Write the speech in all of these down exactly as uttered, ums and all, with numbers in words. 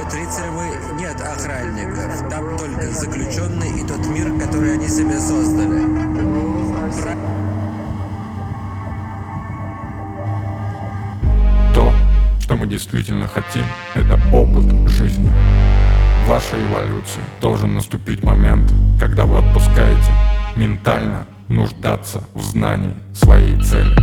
Вот рицаревы нет охранников, там только заключенные и тот мир, который они себе создали. Про... То, что мы действительно хотим, это опыт жизни. В вашей эволюции должен наступить момент, когда вы отпускаете ментально нуждаться в знании своей цели.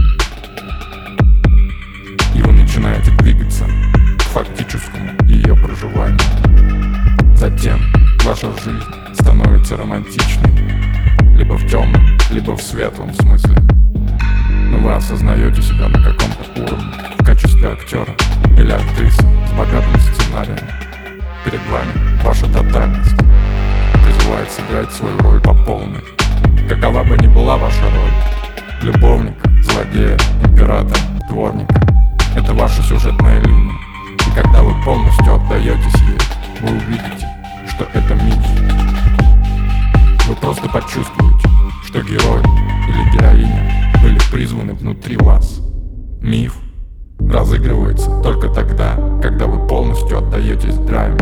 И вы начинаете двигаться к фактическому ее проживанию. Затем ваша жизнь становится романтичной, либо в темном, либо в светлом смысле. Но вы осознаете себя на каком-то уровне в качестве актера или актрисы с богатым сценарием. Перед вами ваша тотальность призывает сыграть свою роль по полной. Какова бы ни была ваша роль — любовника, злодея, императора, дворника — это ваша сюжетная линия. И когда вы полностью отдаетесь ей, вы увидите, что это миф. Вы просто почувствуете, что герой или героиня были призваны внутри вас. Миф разыгрывается только тогда, когда вы полностью отдаетесь драме.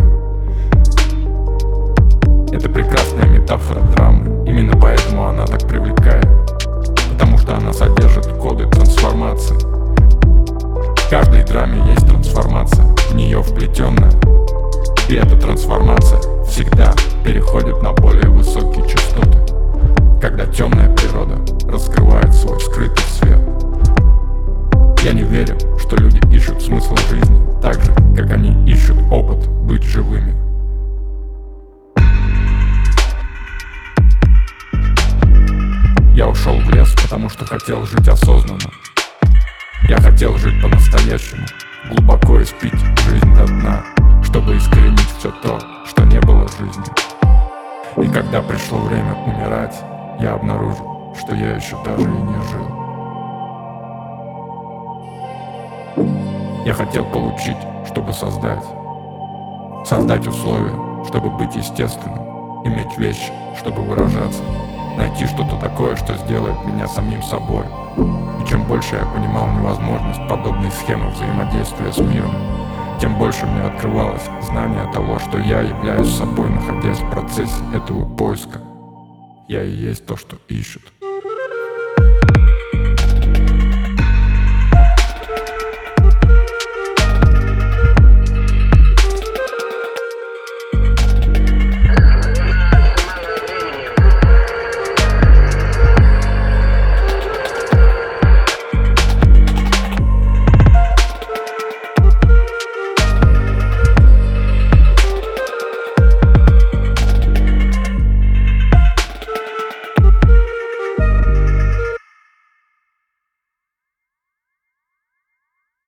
Это прекрасная метафора драмы. Именно поэтому она так привлекает, потому что она содержит коды трансформации. В каждой драме есть трансформация, в нее вплетенная. И эта трансформация всегда переходит на более высокие частоты, когда темная природа раскрывает свой скрытый свет. Я не верю, что люди ищут смысл жизни так же, как они ищут опыт быть живыми. Я ушел в лес, потому что хотел жить осознанно. Я хотел жить по-настоящему, глубоко испить жизнь до дна, чтобы искоренить все то, что не было жизнью. И когда пришло время умирать, я обнаружил, что я еще даже и не жил. Я хотел получить, чтобы создать. Создать условия, чтобы быть естественным. Иметь вещи, чтобы выражаться. Найти что-то такое, что сделает меня самим собой. И чем больше я понимал невозможность подобной схемы взаимодействия с миром, тем больше мне открывалось знание того, что я являюсь собой, находясь в процессе этого поиска. Я и есть то, что ищут.